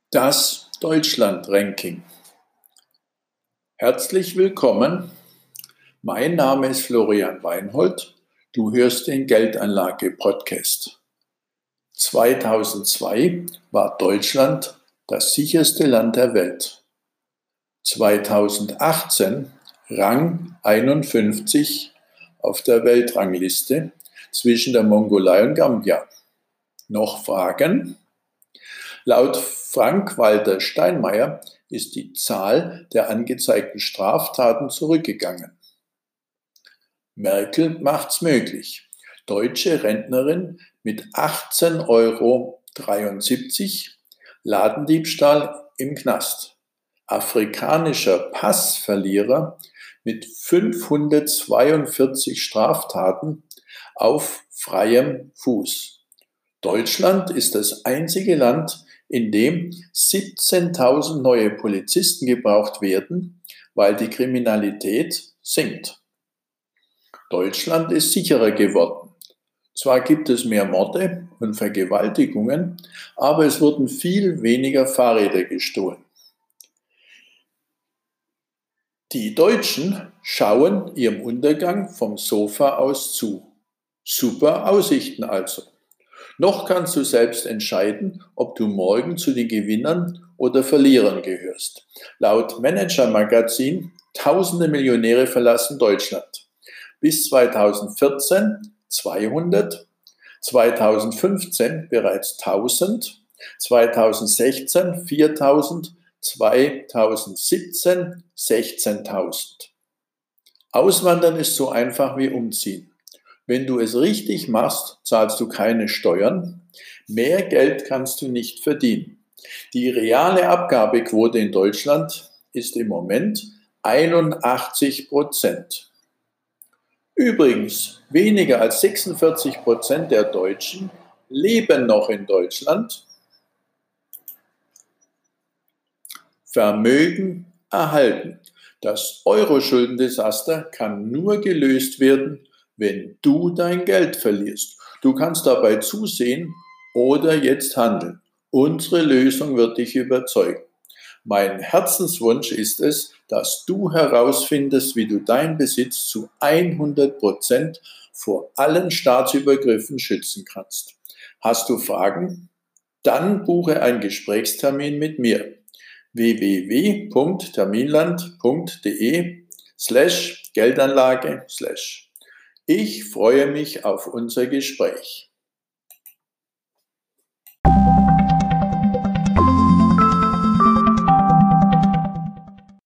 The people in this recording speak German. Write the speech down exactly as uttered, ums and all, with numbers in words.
Das Deutschland-Ranking. Herzlich willkommen. Mein Name ist Florian Weinhold. Du hörst den Geldanlage-Podcast. zweitausendzwei war Deutschland das sicherste Land der Welt. zweitausendachtzehn Rang einundfünfzig auf der Weltrangliste zwischen der Mongolei und Gambia. Noch Fragen? Laut Frank-Walter Steinmeier ist die Zahl der angezeigten Straftaten zurückgegangen. Merkel macht's möglich. Deutsche Rentnerin mit achtzehn Euro dreiundsiebzig, Ladendiebstahl im Knast. Afrikanischer Passverlierer mit fünfhundertzweiundvierzig Straftaten auf freiem Fuß. Deutschland ist das einzige Land, in dem siebzehntausend neue Polizisten gebraucht werden, weil die Kriminalität sinkt. Deutschland ist sicherer geworden. Zwar gibt es mehr Morde und Vergewaltigungen, aber es wurden viel weniger Fahrräder gestohlen. Die Deutschen schauen ihrem Untergang vom Sofa aus zu. Super Aussichten also. Noch kannst du selbst entscheiden, ob du morgen zu den Gewinnern oder Verlierern gehörst. Laut Manager Magazin tausende Millionäre verlassen Deutschland. Bis zweitausendvierzehn zweihundert, zweitausendfünfzehn bereits tausend, zweitausendsechzehn viertausend, zweitausendsiebzehn sechzehntausend. Auswandern ist so einfach wie umziehen. Wenn du es richtig machst, zahlst du keine Steuern. Mehr Geld kannst du nicht verdienen. Die reale Abgabequote in Deutschland ist im Moment einundachtzig Prozent. Übrigens, weniger als sechsundvierzig Prozent der Deutschen leben noch in Deutschland. Vermögen erhalten. Das Euro-Schuldendesaster kann nur gelöst werden, wenn du dein Geld verlierst. Du kannst dabei zusehen oder jetzt handeln. Unsere Lösung wird dich überzeugen. Mein Herzenswunsch ist es, dass du herausfindest, wie du deinen Besitz zu hundert Prozent vor allen Staatsübergriffen schützen kannst. Hast du Fragen? Dann buche einen Gesprächstermin mit mir. w w w punkt terminland punkt de slash Geldanlage slash Ich freue mich auf unser Gespräch.